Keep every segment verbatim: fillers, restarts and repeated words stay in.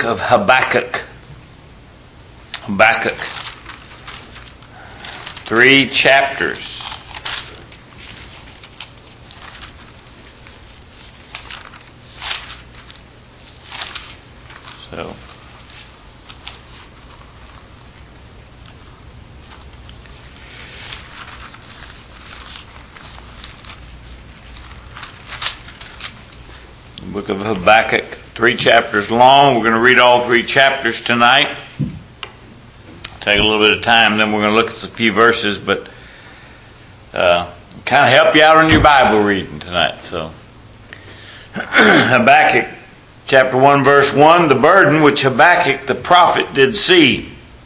book of Habakkuk. Habakkuk. Three chapters. So, the book of Habakkuk, three chapters long. We're going to read all three chapters tonight. Take a little bit of time, then we're going to look at a few verses, but uh, kind of help you out on your Bible reading tonight. So, Habakkuk chapter one, verse one, the burden which Habakkuk the prophet did see.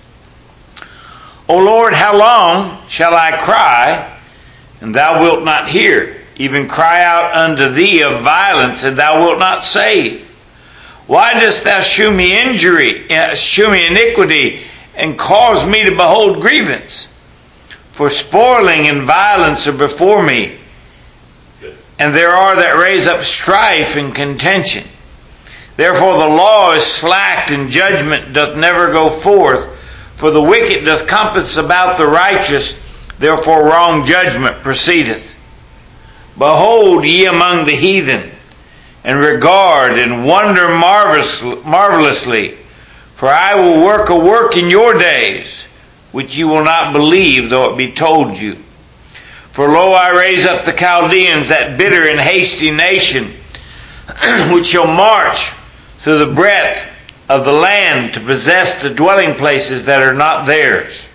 O Lord, how long shall I cry, and thou wilt not hear? Even cry out unto thee of violence, and thou wilt not save. Why dost thou shew me injury, shew me iniquity, and cause me to behold grievance? For spoiling and violence are before me, and there are that raise up strife and contention. Therefore the law is slacked, and judgment doth never go forth. For the wicked doth compass about the righteous, therefore wrong judgment proceedeth. Behold ye among the heathen, and regard and wonder marvelously. For I will work a work in your days, which you will not believe, though it be told you. For lo, I raise up the Chaldeans, that bitter and hasty nation, which shall march through the breadth of the land to possess the dwelling places that are not theirs.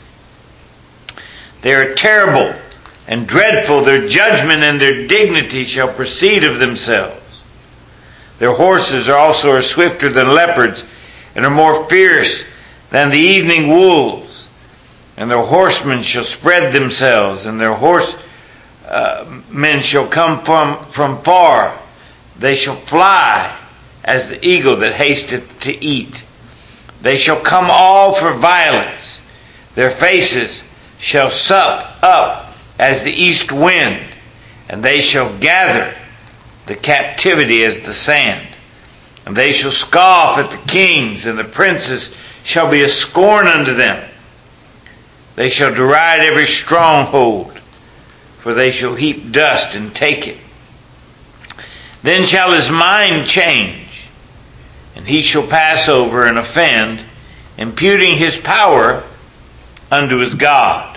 They are terrible and dreadful. Their judgment and their dignity shall proceed of themselves. Their horses are also are swifter than leopards, and are more fierce than the evening wolves. And their horsemen shall spread themselves, and their horse uh, men shall come from, from far. They shall fly as the eagle that hasteth to eat. They shall come all for violence. Their faces shall sup up as the east wind, and they shall gather the captivity as the sand. And they shall scoff at the kings, and the princes shall be a scorn unto them. They shall deride every stronghold, for they shall heap dust and take it. Then shall his mind change, and he shall pass over and offend, imputing his power unto his God.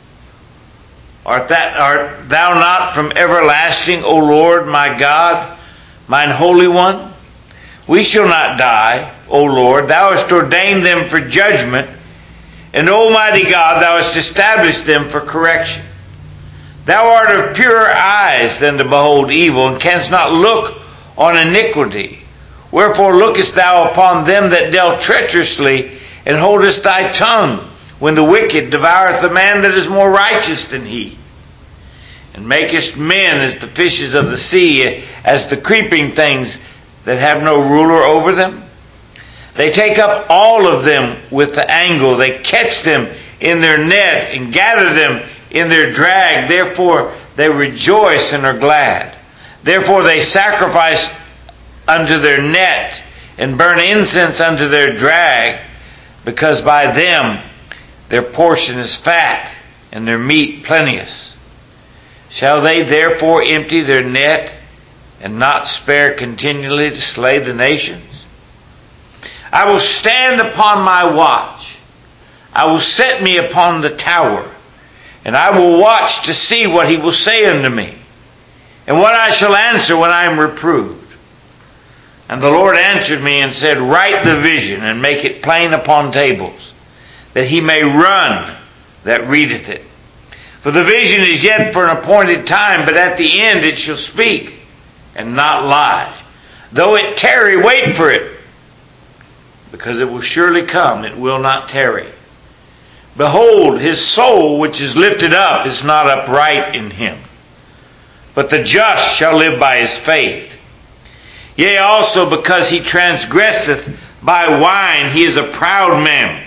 Art, that, art thou not from everlasting, O Lord, my God, mine Holy One? We shall not die, O Lord. Thou hast ordained them for judgment, and Almighty God, thou hast established them for correction. Thou art of purer eyes than to behold evil, and canst not look on iniquity. Wherefore lookest thou upon them that deal treacherously, and holdest thy tongue, when the wicked devoureth the man that is more righteous than he? And makest men as the fishes of the sea, as the creeping things that have no ruler over them? They take up all of them with the angle. They catch them in their net and gather them in their drag. Therefore they rejoice and are glad. Therefore they sacrifice unto their net and burn incense unto their drag, because by them their portion is fat and their meat plenteous. Shall they therefore empty their net and not spare continually to slay the nations? I will stand upon my watch. I will set me upon the tower, and I will watch to see what he will say unto me, and what I shall answer when I am reproved. And the Lord answered me and said, Write the vision, and make it plain upon tables, that he may run that readeth it. For the vision is yet for an appointed time, but at the end it shall speak and not lie. Though it tarry, wait for it, because it will surely come, it will not tarry. Behold, his soul which is lifted up is not upright in him, but the just shall live by his faith. Yea, also because he transgresseth by wine, he is a proud man.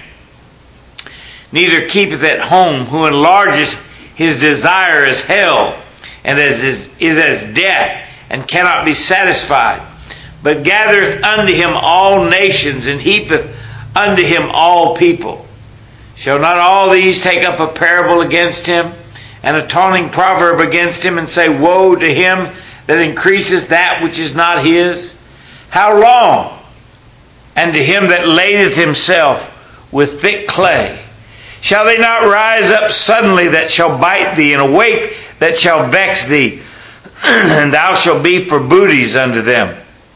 Neither keepeth at home, who enlargeth his desire as hell, and as is, is as death, and cannot be satisfied. but gathereth unto him all nations, and heapeth unto him all people. Shall not all these take up a parable against him, and a taunting proverb against him, and say, Woe to him that increaseth that which is not his? How long? And to him that ladeth himself with thick clay. Shall they not rise up suddenly that shall bite thee, and awake that shall vex thee, and thou shalt be for booties unto them?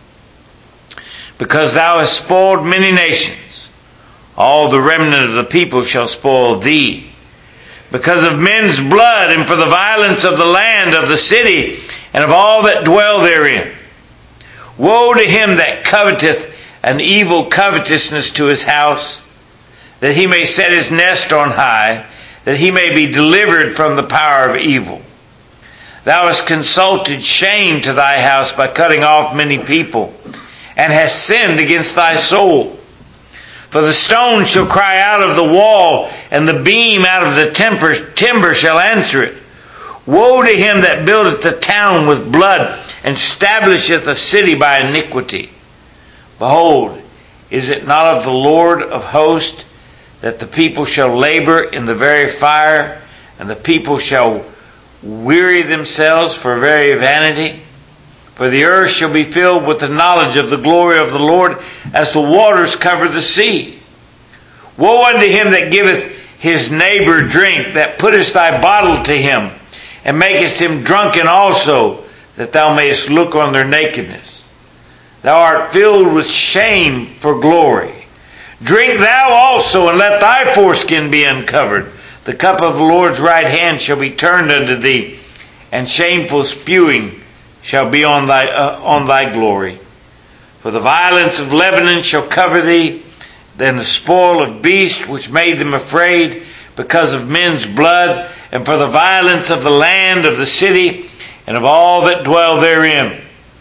Because thou hast spoiled many nations, all the remnant of the people shall spoil thee. Because of men's blood, and for the violence of the land, of the city, and of all that dwell therein. Woe to him that coveteth an evil covetousness to his house, that he may set his nest on high, that he may be delivered from the power of evil. Thou hast consulted shame to thy house by cutting off many people, and hast sinned against thy soul. For the stone shall cry out of the wall, and the beam out of the timber, timber shall answer it. Woe to him that buildeth the town with blood, and stablisheth a city by iniquity. Behold, is it not of the Lord of hosts that the people shall labor in the very fire, and the people shall weary themselves for very vanity? For the earth shall be filled with the knowledge of the glory of the Lord, as the waters cover the sea. Woe unto him that giveth his neighbor drink, that puttest thy bottle to him, and makest him drunken also, that thou mayest look on their nakedness. Thou art filled with shame for glory. Drink thou also, and let thy foreskin be uncovered. The cup of the Lord's right hand shall be turned unto thee, and shameful spewing shall be on thy uh, on thy glory. For the violence of Lebanon shall cover thee, then the spoil of beasts which made them afraid, because of men's blood, and for the violence of the land, of the city, and of all that dwell therein.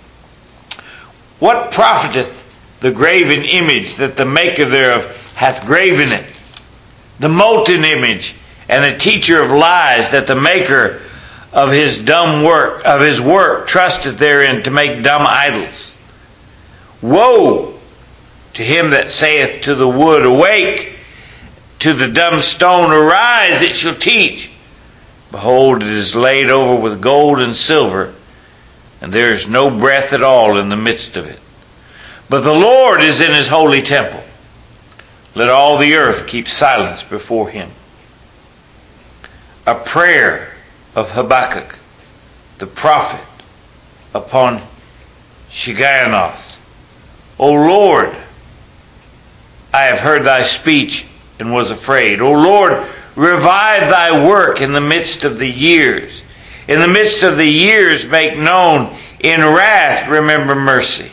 What profiteth the graven image that the maker thereof hath graven it? The molten image, and a teacher of lies, that the maker of his dumb work, of his work, trusteth therein to make dumb idols. Woe to him that saith to the wood, Awake! To the dumb stone, Arise, it shall teach. Behold, it is laid over with gold and silver, and there is no breath at all in the midst of it. But the Lord is in his holy temple. Let all the earth keep silence before him. A prayer of Habakkuk, the prophet, upon Shigionoth. O Lord, I have heard thy speech and was afraid. O Lord, revive thy work in the midst of the years. In the midst of the years make known. In wrath remember mercy.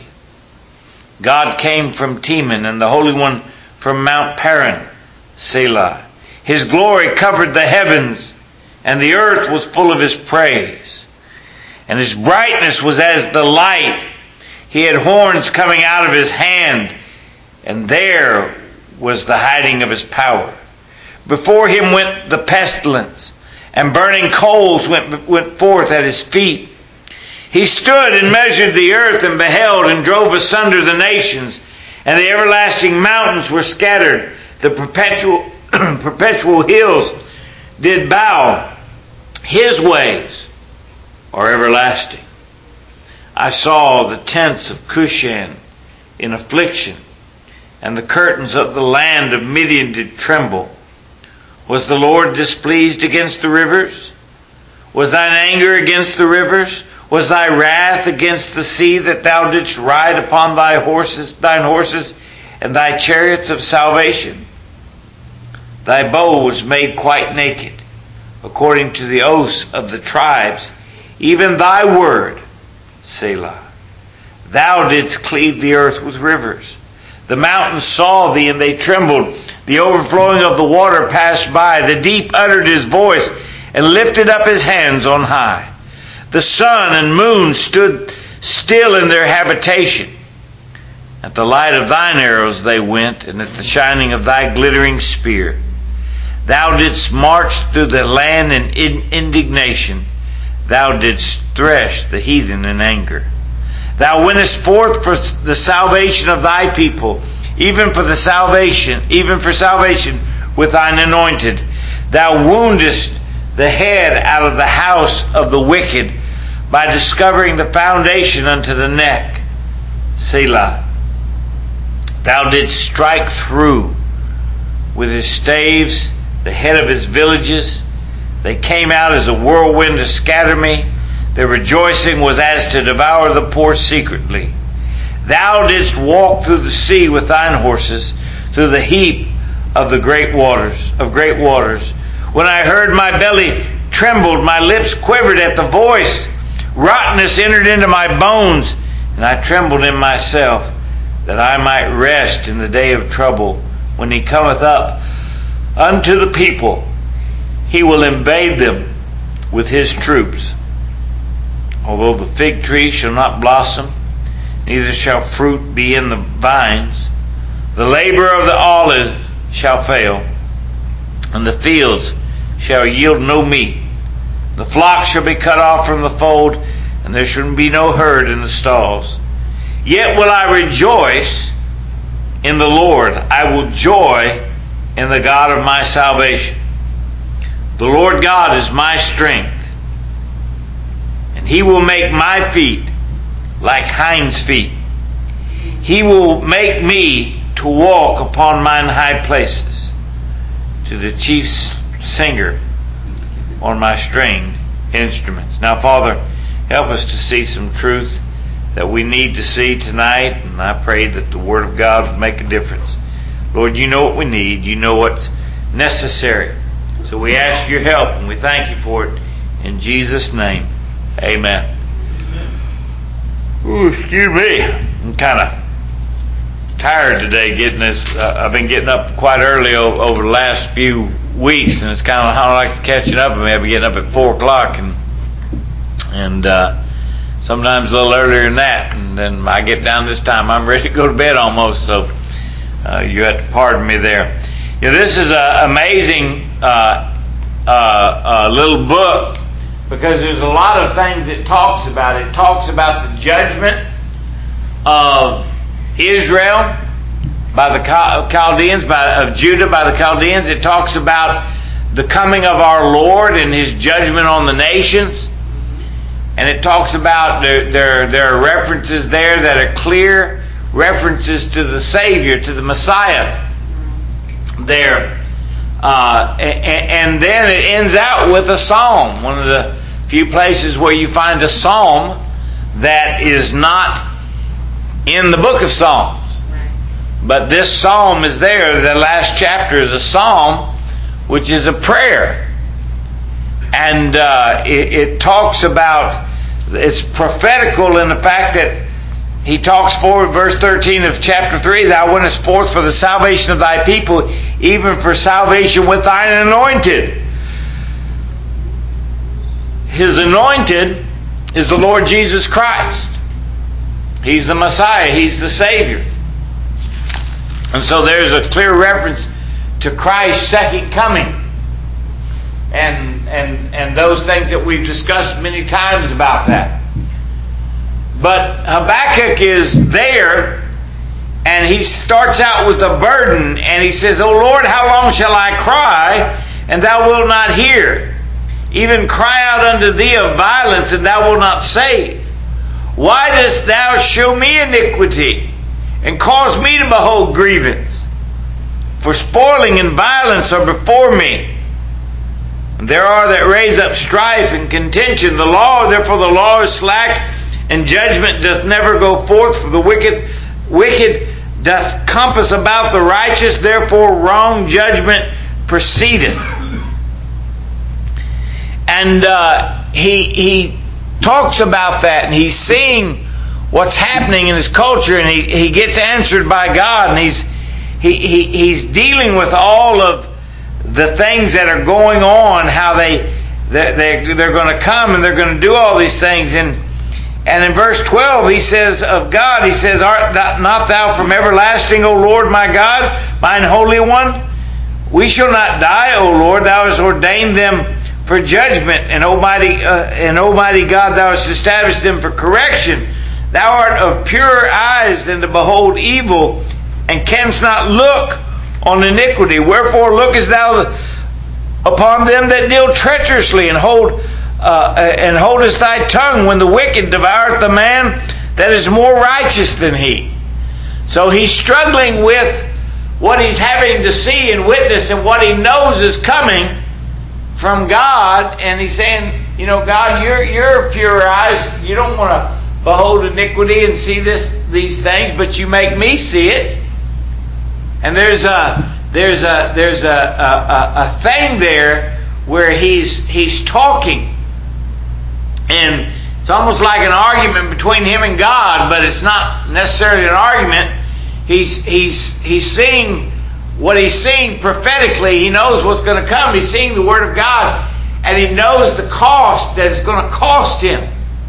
God came from Teman, and the Holy One from Mount Paran, Selah. His glory covered the heavens, and the earth was full of his praise. And his brightness was as the light. He had horns coming out of his hand, and there was the hiding of his power. Before him went the pestilence, and burning coals went, went forth at his feet. He stood and measured the earth, and beheld, and drove asunder the nations, and the everlasting mountains were scattered. The perpetual, perpetual hills did bow. His ways are everlasting. I saw the tents of Cushan in affliction, and the curtains of the land of Midian did tremble. Was the Lord displeased against the rivers? Was thine anger against the rivers? Was thy wrath against the sea, that thou didst ride upon thy horses, thine horses, and thy chariots of salvation? Thy bow was made quite naked, according to the oaths of the tribes, even thy word, Selah. Thou didst cleave the earth with rivers. The mountains saw thee, and they trembled. The overflowing of the water passed by. The deep uttered his voice, and lifted up his hands on high. The sun and moon stood still in their habitation. At the light of thine arrows they went, and at the shining of thy glittering spear. Thou didst march through the land in indignation. Thou didst thresh the heathen in anger. Thou wentest forth for the salvation of thy people, even for the salvation, even for salvation with thine anointed. Thou woundest the head out of the house of the wicked, by discovering the foundation unto the neck. Selah. Thou didst strike through with his staves the head of his villages. They came out as a whirlwind to scatter me. Their rejoicing was as to devour the poor secretly. Thou didst walk through the sea with thine horses, through the heap of the great waters, of great waters. When I heard, my belly trembled, my lips quivered at the voice. Rottenness entered into my bones, and I trembled in myself, that I might rest in the day of trouble. When he cometh up unto the people, he will invade them with his troops. Although the fig tree shall not blossom, neither shall fruit be in the vines, the labor of the olive shall fail, and the fields shall yield no meat. The flock shall be cut off from the fold, and there shall be no herd in the stalls. Yet will I rejoice in the Lord. I will joy in the God of my salvation. The Lord God is my strength, and he will make my feet like hinds' feet. He will make me to walk upon mine high places, to the chief singer on my stringed instruments. Now, Father, help us to see some truth that we need to see tonight, and I pray that the Word of God would make a difference. Lord, you know what we need. You know what's necessary. So we ask your help, and we thank you for it. In Jesus' name, amen. Ooh, excuse me. I'm kind of tired today getting this. Uh, I've been getting up quite early o- over the last few weeks, and it's kind of how I like to catching up. I mean, I've been getting up at four o'clock, and and uh, sometimes a little earlier than that. And then I get down this time, I'm ready to go to bed almost. So uh, you have to pardon me there. You know, this is an amazing uh, uh, uh, little book, because there's a lot of things it talks about. It talks about the judgment of Israel by the Chaldeans, by, of Judah by the Chaldeans. It talks about the coming of our Lord and his judgment on the nations. And it talks about, there, there, there are references there that are clear references to the Savior, to the Messiah there. Uh, and, and then it ends out with a psalm, one of the few places where you find a psalm that is not in the book of Psalms. But this psalm is there. The last chapter is a psalm, which is a prayer. And uh, it, it talks about, it's prophetical in the fact that he talks forward, verse thirteen of chapter three, thou wentest forth for the salvation of thy people, even for salvation with thine anointed. His anointed is the Lord Jesus Christ. He's the Messiah. He's the Savior. And so there's a clear reference to Christ's second coming. And, and, and those things that we've discussed many times about that. But Habakkuk is there, and he starts out with a burden, and he says, O Lord, how long shall I cry, and thou wilt not hear? Even cry out unto thee of violence, and thou wilt not save. Why dost thou show me iniquity, and cause me to behold grievance? For spoiling and violence are before me. And there are that raise up strife and contention. The law, therefore the law is slack, and judgment doth never go forth. For the wicked, wicked doth compass about the righteous, therefore wrong judgment proceedeth. And uh, he he talks about that, and he's seeing what's happening in his culture, and he, he gets answered by God, and he's he, he he's dealing with all of the things that are going on, how they they they're, they're going to come and they're going to do all these things. And and in verse twelve he says of God, he says, art not thou from everlasting, O Lord my God, mine Holy One? We shall not die, O Lord. Thou hast ordained them for judgment, and Almighty uh, and Almighty God, thou hast established them for correction. Thou art of purer eyes than to behold evil, and canst not look on iniquity. Wherefore lookest thou upon them that deal treacherously, and hold uh, and holdest thy tongue when the wicked devoureth the man that is more righteous than he. So he's struggling with what he's having to see and witness, and what he knows is coming from God, and he's saying, you know, God, you're you're of purer eyes. You don't want to behold iniquity and see this these things, but you make me see it. And there's a there's a there's a a, a thing there where he's he's talking, and it's almost like an argument between him and God, but it's not necessarily an argument. He's he's he's seeing what he's seeing prophetically. He knows what's going to come. He's seeing the Word of God, and he knows the cost that it's going to cost him.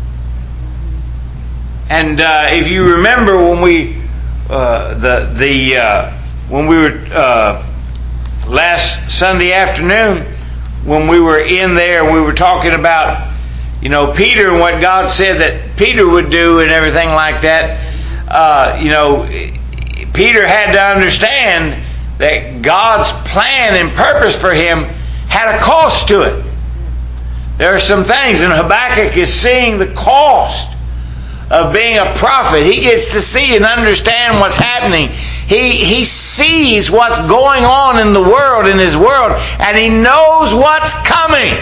And uh, if you remember when we uh, the the uh, when we were uh, last Sunday afternoon, when we were in there, we were talking about, you know, Peter and what God said that Peter would do and everything like that. Uh, you know, Peter had to understand that God's plan and purpose for him had a cost to it. There are some things, and Habakkuk is seeing the cost of being a prophet. He gets to see and understand what's happening. He he sees what's going on in the world, in his world, and he knows what's coming.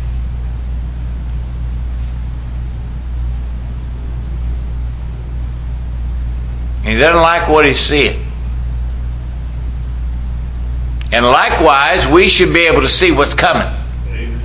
He doesn't like what he's seeing. And likewise, we should be able to see what's coming. Amen.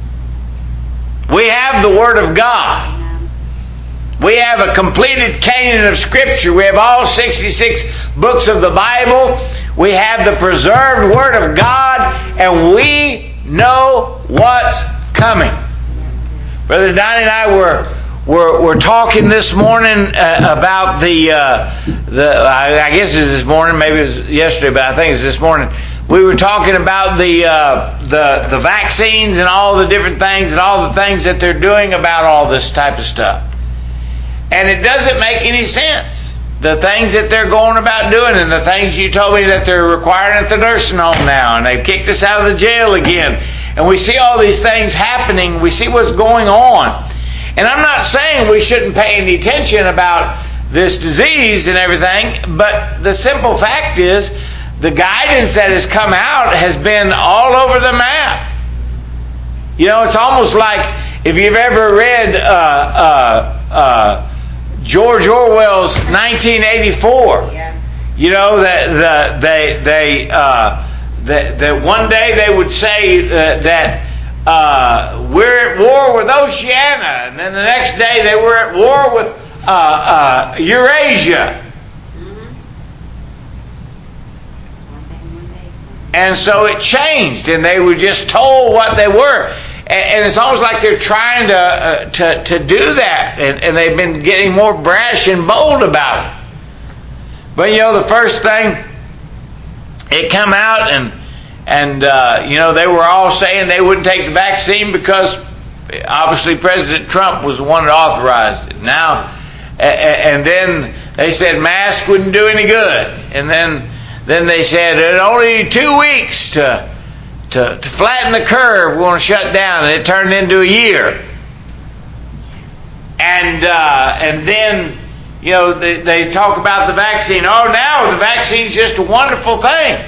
We have the Word of God. We have a completed canon of Scripture. We have all sixty-six books of the Bible. We have the preserved Word of God, and we know what's coming. Brother Donnie and I were were, were talking this morning uh, about the uh, the. I, I guess it was this morning, maybe it was yesterday, but I think it's this morning. We were talking about the uh, the the vaccines and all the different things and all the things that they're doing about all this type of stuff. And it doesn't make any sense. The things that they're going about doing, and the things you told me that they're requiring at the nursing home now, and they've kicked us out of the jail again. And we see all these things happening. We see what's going on. And I'm not saying we shouldn't pay any attention about this disease and everything, but the simple fact is the guidance that has come out has been all over the map. You know, it's almost like if you've ever read uh, uh, uh, George Orwell's nineteen eighty-four. Yeah. You know that the they they uh, that that one day they would say uh, that uh, we're at war with Oceania, and then the next day they were at war with uh, uh, Eurasia. And so it changed, and they were just told what they were. And it's almost like they're trying to uh, to, to do that, and, and they've been getting more brash and bold about it. But you know, the first thing, it come out, and and uh, you know, they were all saying they wouldn't take the vaccine because obviously President Trump was the one that authorized it. Now, and then they said masks wouldn't do any good, and then then they said it only two weeks to. To, to flatten the curve, we're going to shut down, and it turned into a year. And uh, and then, you know, they, they talk about the vaccine. Oh, now the vaccine's just a wonderful thing.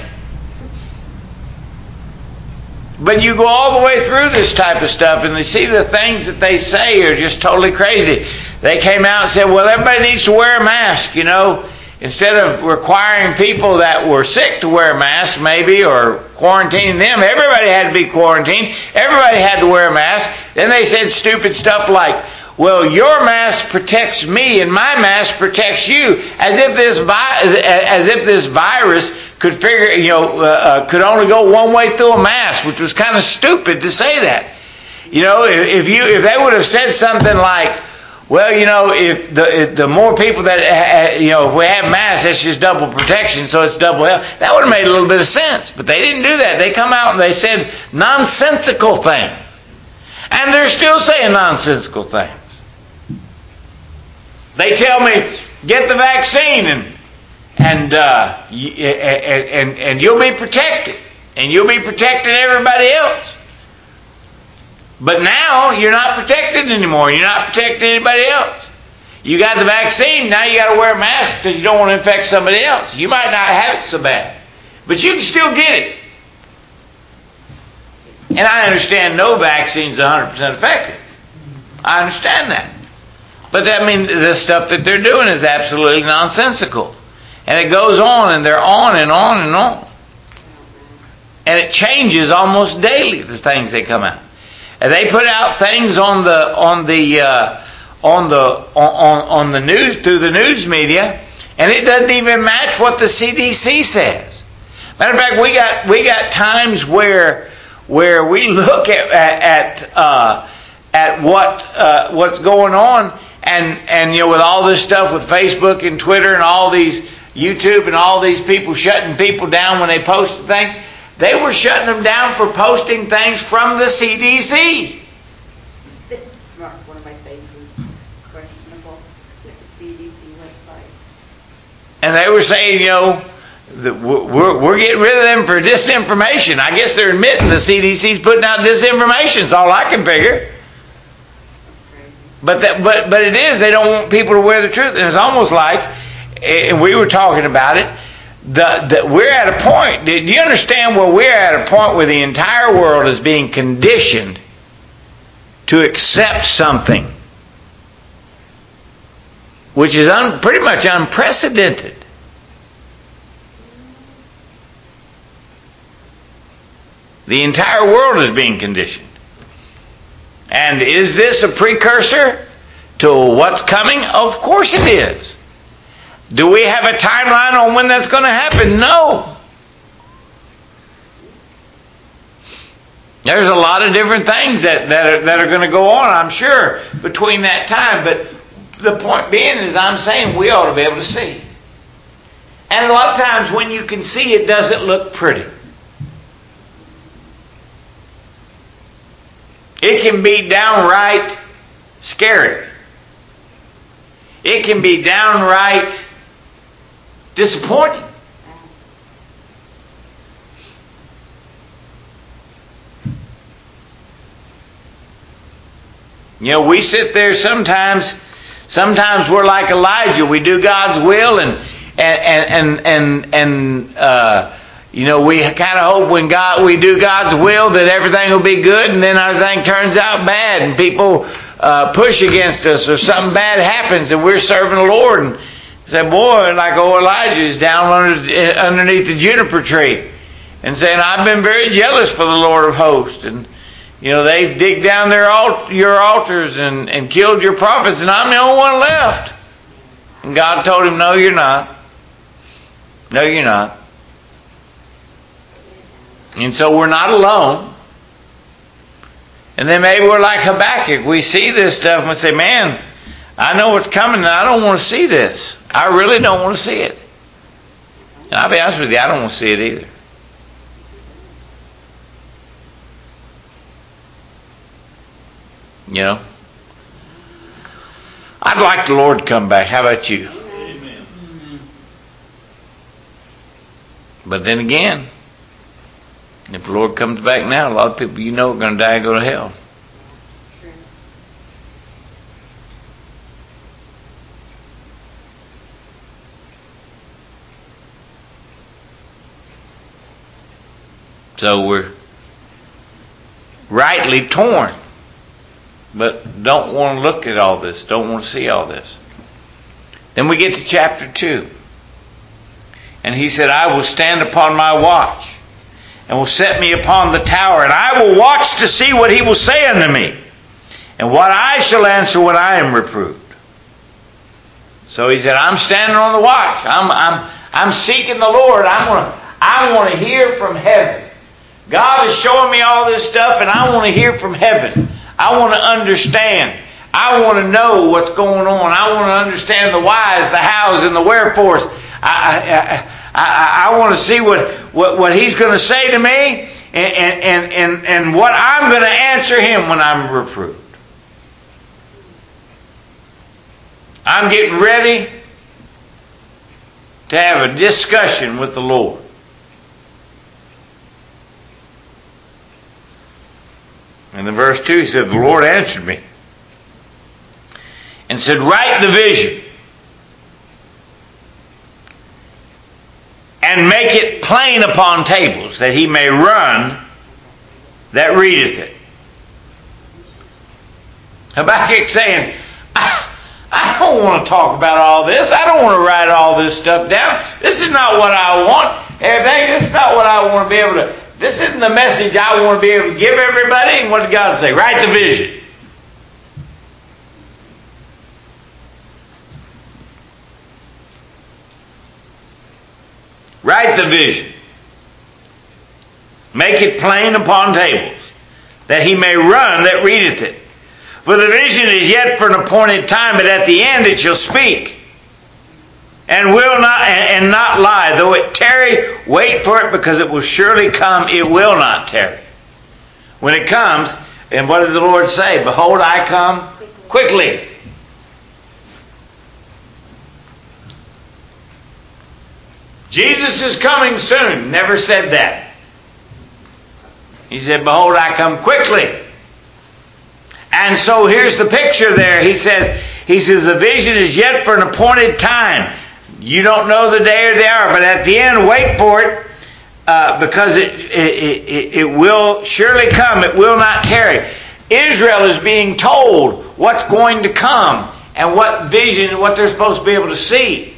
But you go all the way through this type of stuff, and they see the things that they say are just totally crazy. They came out and said, well, everybody needs to wear a mask, you know. Instead of requiring people that were sick to wear masks, maybe, or quarantining them, everybody had to be quarantined. Everybody had to wear a mask. Then they said stupid stuff like, well, your mask protects me and my mask protects you, as if this vi- as if this virus could figure, you know, uh, uh, could only go one way through a mask, which was kind of stupid to say that. You know, if, if you if they would have said something like, well, you know, if the if the more people that, you know, if we have masks, that's just double protection, so it's double health. That would have made a little bit of sense. But they didn't do that. They come out and they said nonsensical things. And they're still saying nonsensical things. They tell me, get the vaccine and and uh, and, and and you'll be protected, and you'll be protecting everybody else. But now you're not protected anymore. You're not protecting anybody else. You got the vaccine, now you got to wear a mask because you don't want to infect somebody else. You might not have it so bad, but you can still get it. And I understand no vaccine is one hundred percent effective. I understand that. But that means the stuff that they're doing is absolutely nonsensical. And it goes on, and they're on and on and on. And it changes almost daily, the things that come out. And they put out things on the on the uh, on the on, on the news through the news media, and it doesn't even match what the C D C says. Matter of fact, we got we got times where where we look at at uh, at what uh, what's going on, and and you know, with all this stuff with Facebook and Twitter and all these YouTube and all these people shutting people down when they post things. They were shutting them down for posting things from the C D C. Mark, one of my faves is questionable with the C D C website. And they were saying, you know, that we're, we're getting rid of them for disinformation. I guess they're admitting the C D C's putting out disinformation. Is all I can figure. That's crazy. But that, but but it is. They don't want people to wear the truth, and it's almost like, and we were talking about it. The, the, we're at a point, do you understand where we're at a point where the entire world is being conditioned to accept something which is un, pretty much unprecedented. The entire world is being conditioned. And is this a precursor to what's coming? Of course it is. Do we have a timeline on when that's going to happen? No. There's a lot of different things that, that are, that are going to go on, I'm sure, between that time. But the point being is I'm saying we ought to be able to see. And a lot of times when you can see, it doesn't look pretty. It can be downright scary. It can be downright disappointing. You know, we sit there sometimes, sometimes we're like Elijah. We do God's will and, and, and, and, and, uh, you know, we kind of hope when God, we do God's will that everything will be good, and then everything turns out bad and people, uh, push against us or something bad happens and we're serving the Lord and say, boy, like old Elijah is down under, underneath the juniper tree and saying, I've been very jealous for the Lord of hosts. And, you know, they dig down their alt- your altars and, and killed your prophets, and I'm the only one left. And God told him, no, you're not. No, you're not. And so we're not alone. And then maybe we're like Habakkuk. We see this stuff and we say, man, I know what's coming and I don't want to see this. I really don't want to see it. And I'll be honest with you, I don't want to see it either. You know? I'd like the Lord to come back. How about you? Amen. But then again, if the Lord comes back now, a lot of people you know are going to die and go to hell. True. So we're rightly torn, but don't want to look at all this, don't want to see all this. Then we get to chapter two. And he said, I will stand upon my watch, and will set me upon the tower, and I will watch to see what he will say unto me, and what I shall answer when I am reproved. So he said, I'm standing on the watch. I'm I'm I'm seeking the Lord. I'm gonna I want to hear from heaven. God is showing me all this stuff, and I want to hear from heaven. I want to understand. I want to know what's going on. I want to understand the whys, the hows, and the wherefores. I I, I, I want to see what, what, what he's going to say to me, and, and, and, and what I'm going to answer him when I'm reproved. I'm getting ready to have a discussion with the Lord. And in verse two he said, the Lord answered me and said, write the vision and make it plain upon tables, that he may run that readeth it. Habakkuk saying, I, I don't want to talk about all this. I don't want to write all this stuff down. This is not what I want. Everything. This is not what I want to be able to. This isn't the message I want to be able to give everybody. And what did God say? Write the vision. Write the vision. Make it plain upon tables, that he may run that readeth it. For the vision is yet for an appointed time, but at the end it shall speak, and will not and, and not lie. Though it tarry, wait for it, because it will surely come. It will not tarry. When it comes, and what did the Lord say? Behold, I come quickly. Jesus is coming soon. Never said that. He said, behold, I come quickly. And so here's the picture there. He says, he says, the vision is yet for an appointed time. You don't know the day or the hour, but at the end, wait for it, uh, because it, it, it, it will surely come. It will not tarry. Israel is being told what's going to come and what vision, what they're supposed to be able to see.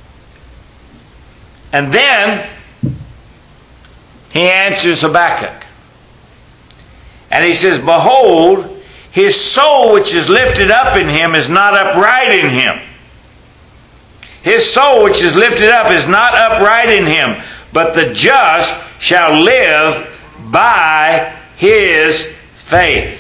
And then he answers Habakkuk. And he says, behold, his soul which is lifted up in him is not upright in him. His soul which is lifted up is not upright in him, but the just shall live by his faith.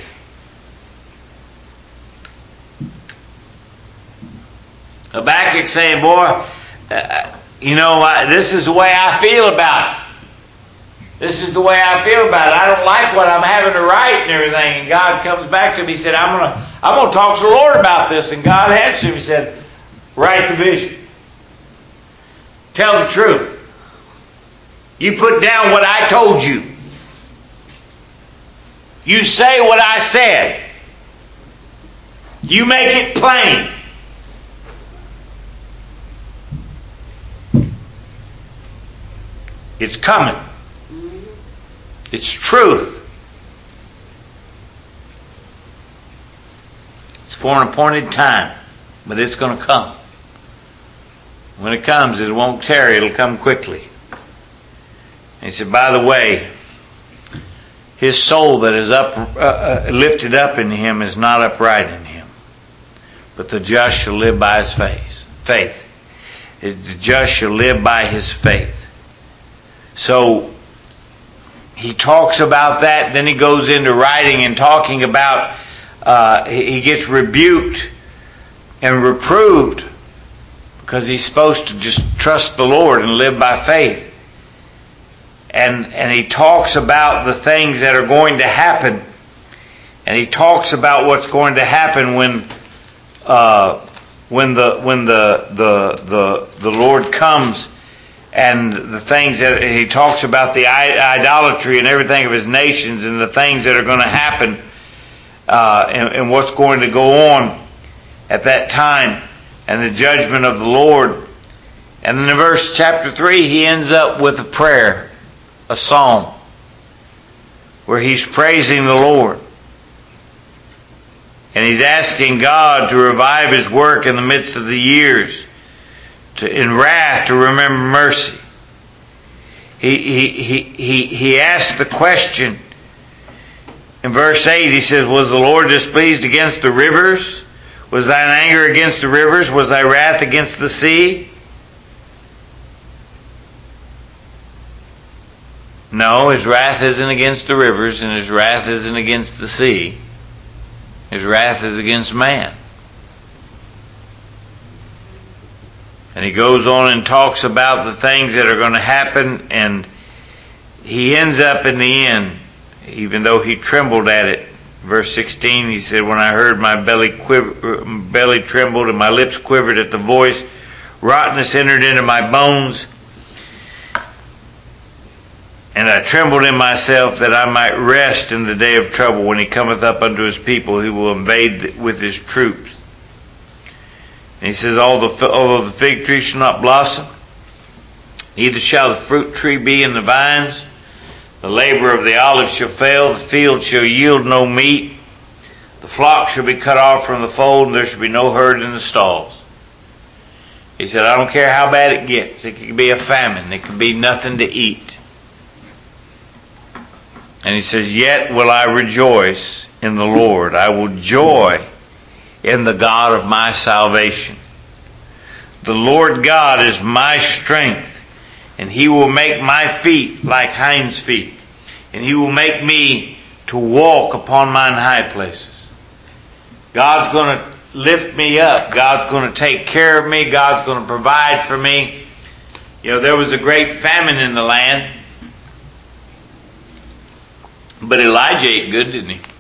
Habakkuk saying, boy, uh, you know, uh, this is the way I feel about it. This is the way I feel about it. I don't like what I'm having to write and everything. And God comes back to me. He said, I'm going to I'm going to talk to the Lord about this. And God answered him. He said, write the vision. Tell the truth. You put down what I told you. You say what I said. You make it plain. It's coming. It's truth. It's for an appointed time, but it's going to come. When it comes, it won't tarry. It'll come quickly. And he said, by the way, his soul that is up, uh, uh, lifted up in him is not upright in him, but the just shall live by his faith. Faith. The just shall live by his faith. So he talks about that, then he goes into writing and talking about, uh, he gets rebuked and reproved because he's supposed to just trust the Lord and live by faith. And and he talks about the things that are going to happen. And he talks about what's going to happen when uh, when the when the the the the Lord comes. And the things that he talks about, the idolatry and everything of his nations, and the things that are going to happen, uh, and, and what's going to go on at that time, and the judgment of the Lord. And then in verse chapter three, he ends up with a prayer, a psalm, where he's praising the Lord. And he's asking God to revive his work in the midst of the years. To, in wrath to remember mercy. He, he, he, he, he asked the question in verse eight. He says, was the Lord displeased against the rivers? Was thine anger against the rivers? Was thy wrath against the sea? No, his wrath isn't against the rivers, and his wrath isn't against the sea. His wrath is against man. And he goes on and talks about the things that are going to happen, and he ends up in the end, even though he trembled at it, Verse sixteen, he said, when I heard, my belly quiver, belly trembled and my lips quivered at the voice. Rottenness entered into my bones, and I trembled in myself that I might rest in the day of trouble when he cometh up unto his people, who will invade with his troops. And he says, although the fig tree shall not blossom, neither shall the fruit tree be in the vines, the labor of the olive shall fail, the field shall yield no meat, the flock shall be cut off from the fold, and there shall be no herd in the stalls. He said, I don't care how bad it gets. It could be a famine. It could be nothing to eat. And he says, yet will I rejoice in the Lord. I will joy in the God of my salvation. The Lord God is my strength, and he will make my feet like hinds' feet, and he will make me to walk upon mine high places. God's going to lift me up. God's going to take care of me. God's going to provide for me. You know, there was a great famine in the land, but Elijah ate good, didn't he?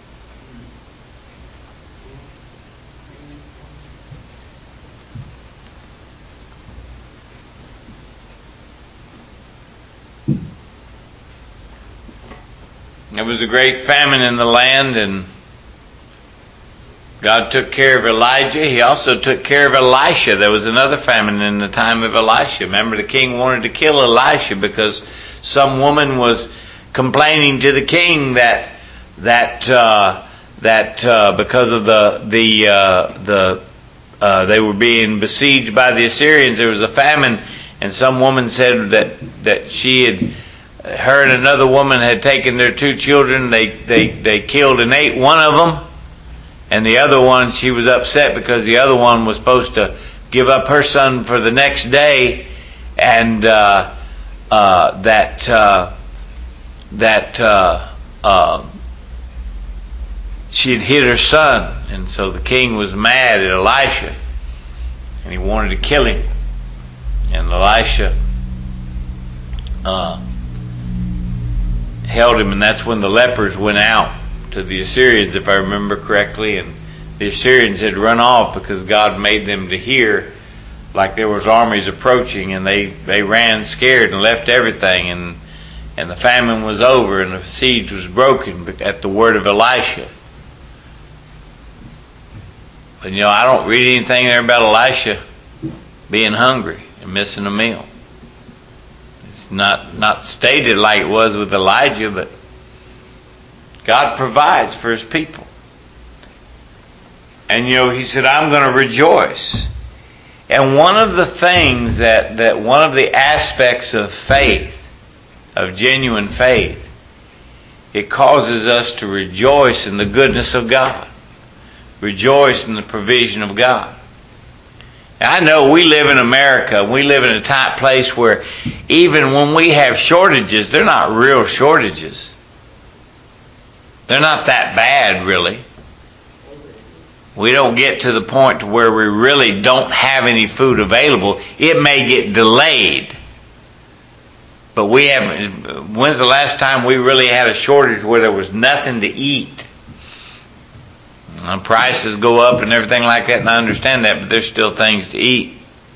There was a great famine in the land, and God took care of Elijah. He also took care of Elisha. There was another famine in the time of Elisha. Remember, the king wanted to kill Elisha because some woman was complaining to the king that that uh, that uh, because of the the uh, the uh, they were being besieged by the Assyrians. There was a famine, and some woman said that that she had. Her and another woman had taken their two children. They they they killed and ate one of them. And the other one, she was upset because the other one was supposed to give up her son for the next day, and uh, uh, that uh, that uh, uh, she had hit her son, and so the king was mad at Elisha, and he wanted to kill him. And Elisha uh, held him, and that's when the lepers went out to the Assyrians, if I remember correctly, and the Assyrians had run off because God made them to hear like there was armies approaching, and they, they ran scared and left everything, and and the famine was over and the siege was broken at the word of Elisha. But you know, I don't read anything there about Elisha being hungry and missing a meal. It's not, not stated like it was with Elijah, but God provides for his people. And you know, he said, I'm going to rejoice. And one of the things that, that one of the aspects of faith, of genuine faith, it causes us to rejoice in the goodness of God. Rejoice in the provision of God. I know we live in America. We live in a tight place where even when we have shortages, they're not real shortages. They're not that bad, really. We don't get to the point to where we really don't have any food available. It may get delayed. But we haven't. When's the last time we really had a shortage where there was nothing to eat? And prices go up and everything like that, and I understand that, but there's still things to eat.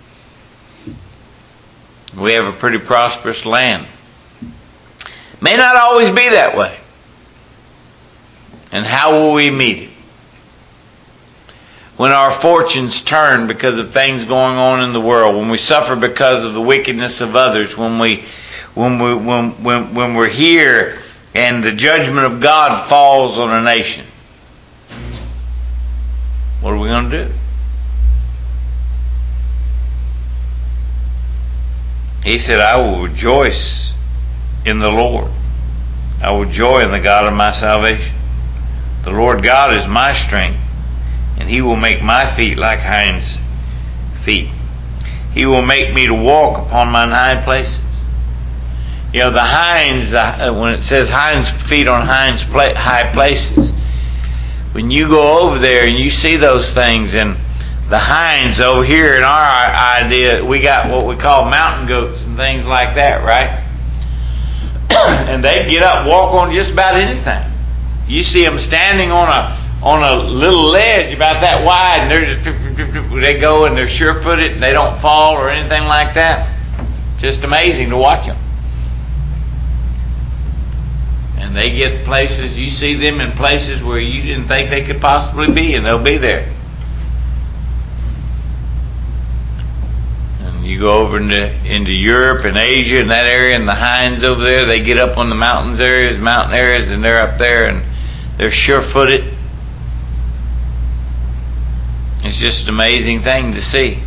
We have a pretty prosperous land. May not always be that way. And how will we meet it? When our fortunes turn because of things going on in the world, when we suffer because of the wickedness of others, when we when we when when, when we're here and the judgment of God falls on a nation, what are we going to do? He said, I will rejoice in the Lord. I will joy in the God of my salvation. The Lord God is my strength, and he will make my feet like hinds' feet. He will make me to walk upon mine high places. You know, the hinds, when it says hinds' feet on hinds' high places, when you go over there and you see those things, and the hinds over here in our idea, we got what we call mountain goats and things like that, right? And they get up and walk on just about anything. You see them standing on a on a little ledge about that wide, and they're just they go and they're sure-footed and they don't fall or anything like that. Just amazing to watch them. And they get places, you see them in places where you didn't think they could possibly be, and they'll be there. And you go over into, into Europe and Asia and that area, and the hinds over there, they get up on the mountains areas, mountain areas, and they're up there and they're sure-footed. It's just an amazing thing to see.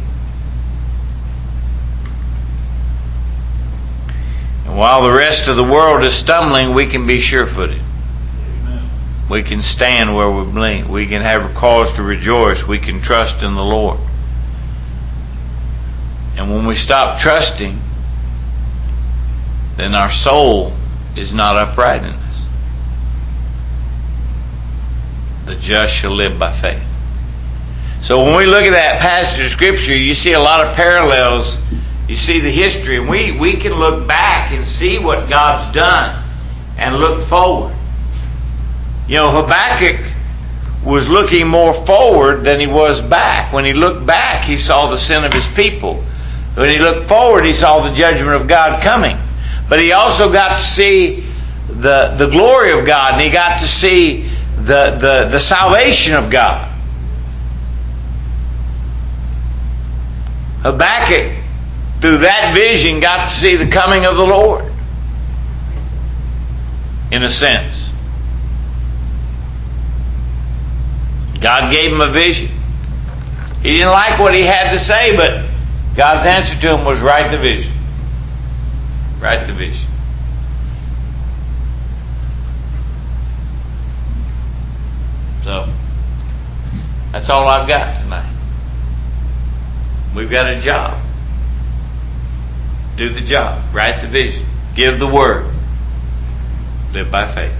And while the rest of the world is stumbling, we can be sure-footed. Amen. We can stand where we blink. We can have a cause to rejoice. We can trust in the Lord. And when we stop trusting, then our soul is not upright in us. The just shall live by faith. So when we look at that passage of Scripture, you see a lot of parallels. You see the history, and we, we can look back and see what God's done and look forward. You know, Habakkuk was looking more forward than he was back. When he looked back, he saw the sin of his people. When he looked forward, he saw the judgment of God coming. But he also got to see the, the glory of God, and he got to see the, the, the salvation of God. Habakkuk, through that vision, got to see the coming of the Lord. In a sense. God gave him a vision. He didn't like what he had to say, but God's answer to him was write the vision. Write the vision. So, that's all I've got tonight. We've got a job. Do the job. Write the vision. Give the word. Live by faith.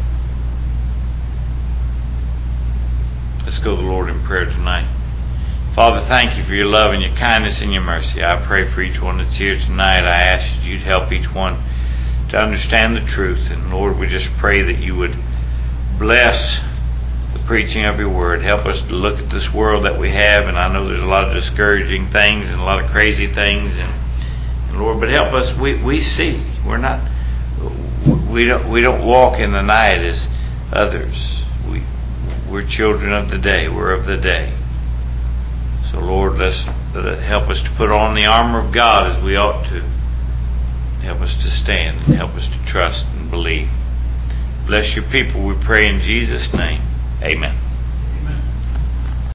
Let's go to the Lord in prayer tonight. Father, thank you for your love and your kindness and your mercy. I pray for each one that's here tonight. I ask that you'd help each one to understand the truth. And Lord, we just pray that you would bless the preaching of your word. Help us to look at this world that we have, and I know there's a lot of discouraging things and a lot of crazy things, and, and Lord, but help us. We we see we're not we don't we don't walk in the night as others. We we're children of the day. We're of the day. So Lord, let's let it help us to put on the armor of God as we ought to. Help us to stand and help us to trust and believe. Bless your people, we pray in Jesus' name. Amen.